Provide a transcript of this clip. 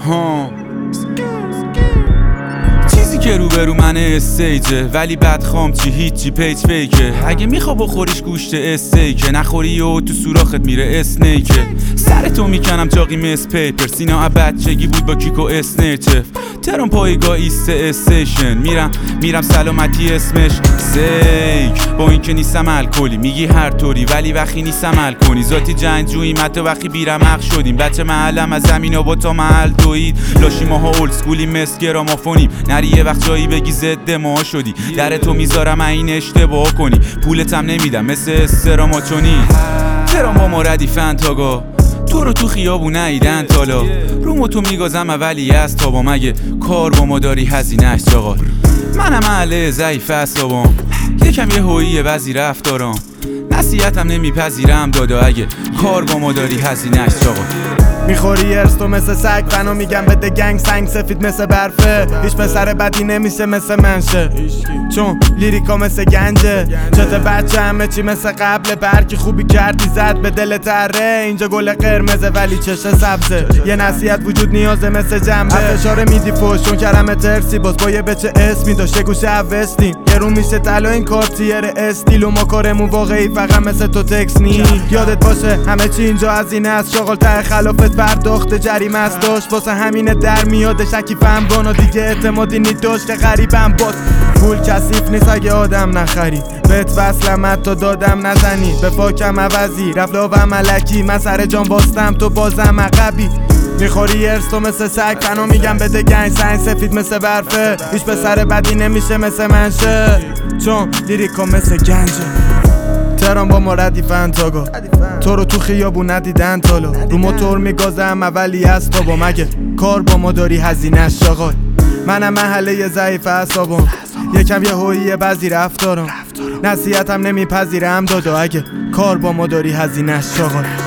چیزی که روبرو من استیجه، ولی بدخوام چی هیچی پیج فیکه. اگه میخوا بخوریش گوشت استیکه، نخوری و تو سوراخت میره اسنیکه. سر تو میکنم چاقی مس پیپر، سینا بچگی بود با کیکو اسنیچف. ترون پایگاه ایست استیشن، میرم سلامتی اسمش سیک. با این که نیستم الکلی میگی هر طوری، ولی وقتی نیستم الکلی ذاتی جنگجوییم. حتی وقتی بیرمق شدیم بچه محلم از زمین آباد تا محل دوید. لاشی ماها اولد سکولی مثل گرامافونیم، نری یه وقت جایی بگی ضد ما شدی. در تو میذارم این اشتباه کنی، پولتم نمیدم مثل استراماچونی. ترام با ما ردیفن تاگا، تو رو تو خیابون نیدن تالا. رومو تو میگازم اولی از تابا، مگه کار با ما داری هزینه‌اش چاقا. منم اهل ضعیف اعصابم، یکم یه هویی وزیر رفتارم. نصیحتم نمیپذیرم دادا، اگه کار با ما داری هزینه‌اش چاقا. میخوری ارز تو مثل سگ، فنو میگم بده گنگ سنگ سفید مثل برفه. هیچ پسر بدی نمیشه مثل منشه، چون لیریکا مثل گنجه. چته بچه همه چی مثل قبل، برکی خوبی کردی زد به دل تره. اینجا گل قرمزه ولی چشه سبزه، یه نصیحت وجود نیازه مثل جنبه. فشاره میدی فوش چون کرم ترسی، باز با یه بچه اسمی داشته گوشه اوستیم. یه رو میشه طلا این کارتیر استیل، و ما کارمون واقعی فقط مثل تو تکس نی. یادت باشه همه چی اینجا هزینه است، شغل ته خلافت پرداخت جریمه است داشت. واسه همینه در میاد شکی فهم بانا، دیگه اعتمادی نیداشت که غریبم باز. پول کثیف نیست اگه آدم نخری، بهت وصلم حتی دادم نزنی. به فاکم عوضی رفلاوم ملکی، من سر جان باستم تو بازم عقبی. میخوری ارز تو مثل سگ، فنو میگم بده گنج سنگ سفید مثل برفه. هیچ پسر بدی نمیشه مثل منشه، چون لیریکا مثل گنجه. ترام با ما ردیفن تاگا، تو رو تو خیابون ندیدن تالا. رو موتور میگازم اولی از تابا، مگه کار با ما داری هزینه‌اش چاقا. منم محله ضعیف اعصابم، یکم یه هویی بعضی رفتارم. نصیحتم نمیپذیرم دادا، اگه کار با ما داری هزینه‌اش چاقا.